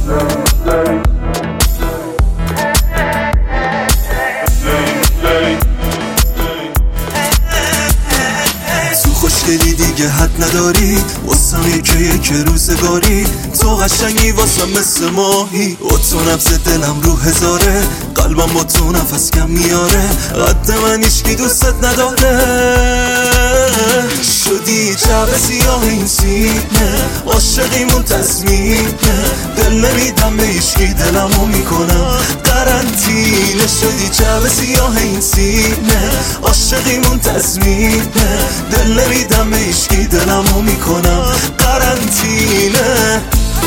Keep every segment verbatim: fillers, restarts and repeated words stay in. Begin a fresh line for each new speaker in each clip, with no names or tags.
تو خوشگلی دیگه حد نداری، واسم یکه یک روزگاری. تو قشنگی واسم مثل ماهی، و تو نبض دلم رو هزاره. قلبم با تو نفس کم میاره، قد من هیچکی دوستت نداره. شدی جعبه سیاه این سینه، عاشقیمون تصمیمه. دل نمیدم به هیچکی، دلمو میکنم قرنطینه. شدی جعبه سیاه این سینه، عاشقیمون تصمیمه. دل نمیدم به هیچکی، دلمو میکنم قرنطینه.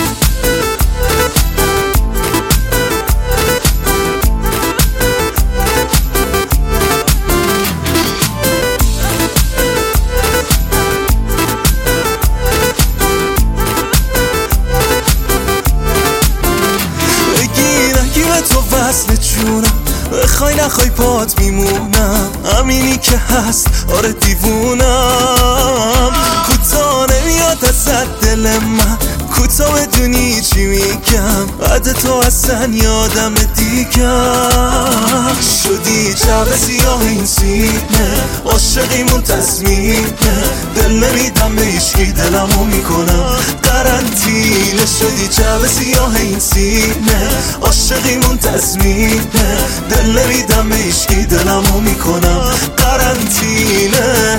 تو وصل جونم، بخوای نخوای پات میمونم. همینی که هست، آره دیوونم. کوتا نمیاد ازت دل من، کوتا بدونی چی میگم. بعد تو اصلا یادم دیگم. شدی جعبه سیاه این سینه، عاشقیمون تصمیمه. دل نمیدم به هیچکی، دلمو میکنم قرنطینه. شدی جعبه سیاه این سینه، عاشقیمون تصمیمه. دل نمیدم به هیچکی، دلمو میکنم قرنطینه.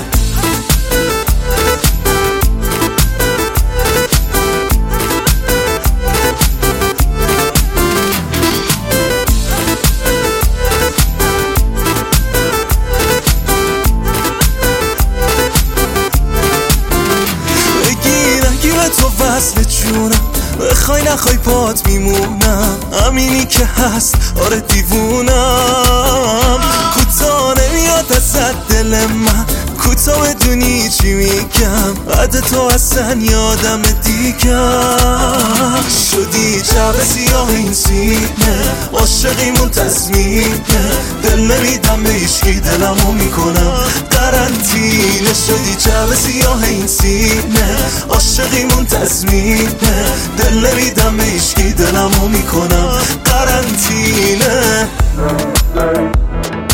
تو وصل جونم، بخوای نخوای پات میمونم. همینی که هست، آره دیوونم. کوتا نمیاد ازت دل من، کوتا بدونی چی میگم. بعد تو اصلا یادم دیگم. شدی جعبه سیاه این سینه، عاشقیمون تصمیمه. دل نمیدم به هیچکی، دلمو میکنم قرنطینه. شدی جعبه سیاه این سینه، عاشقیمون تصمیمه. دل نمیدم به هیچکی، دلمو میکنم قرنطینه.